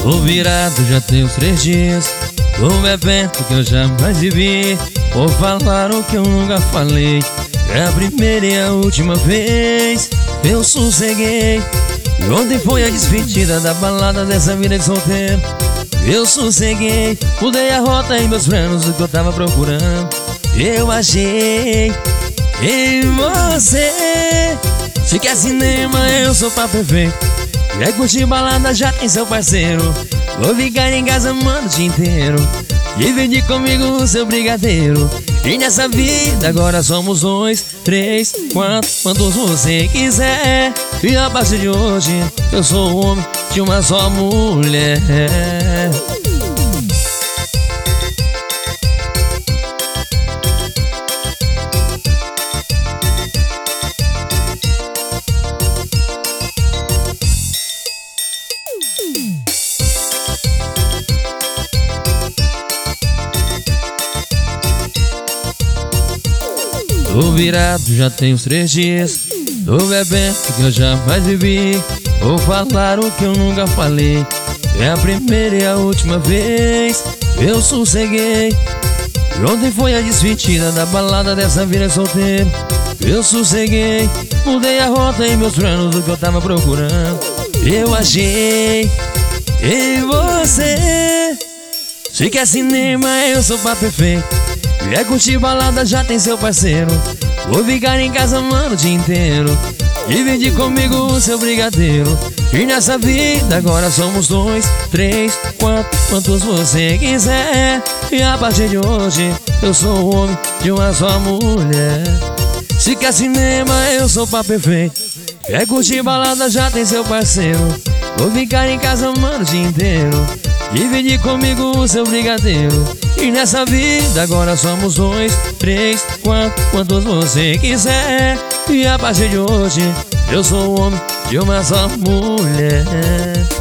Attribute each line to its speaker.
Speaker 1: Tô virado já tem uns 3 dias. Tô bebendo que eu jamais vivi. Vou falar o que eu nunca falei. É a primeira e a última vez. Eu sosseguei. E ontem foi a despedida da balada dessa vida de solteiro. Eu sosseguei. Mudei a rota e meus planos, o que eu tava procurando eu achei em você. Se quer cinema, eu sou pra perfeito. Quer curtir balada, já tem seu parceiro. Vou ficar em casa, mano, o dia inteiro. Divide comigo o seu brigadeiro. E nessa vida agora somos 2, 3, 4, quantos você quiser. E a partir de hoje eu sou o homem de uma só mulher. Tô virado já tem uns 3 dias. Tô bebendo que eu jamais vivi. Vou falar o que eu nunca falei. É a primeira e a última vez. Eu sosseguei. E ontem foi a despedida da balada dessa vida solteiro. Eu sosseguei. Mudei a rota e meus planos, o que eu tava procurando eu achei em você. Se quer cinema, eu sou pra perfeito. Quer curtir balada, já tem seu parceiro. Vou ficar em casa, mano, o dia inteiro. Divide comigo o seu brigadeiro. E nessa vida agora somos 2, 3, 4, quantos você quiser. E a partir de hoje eu sou o homem de uma só mulher. Se quer cinema, eu sou pra perfeito. Quer curtir balada, já tem seu parceiro. Vou ficar em casa, mano, o dia inteiro. Divide comigo o seu brigadeiro. E nessa vida agora somos 2, 3, 4, quantos você quiser. E a partir de hoje eu sou o homem de uma só mulher.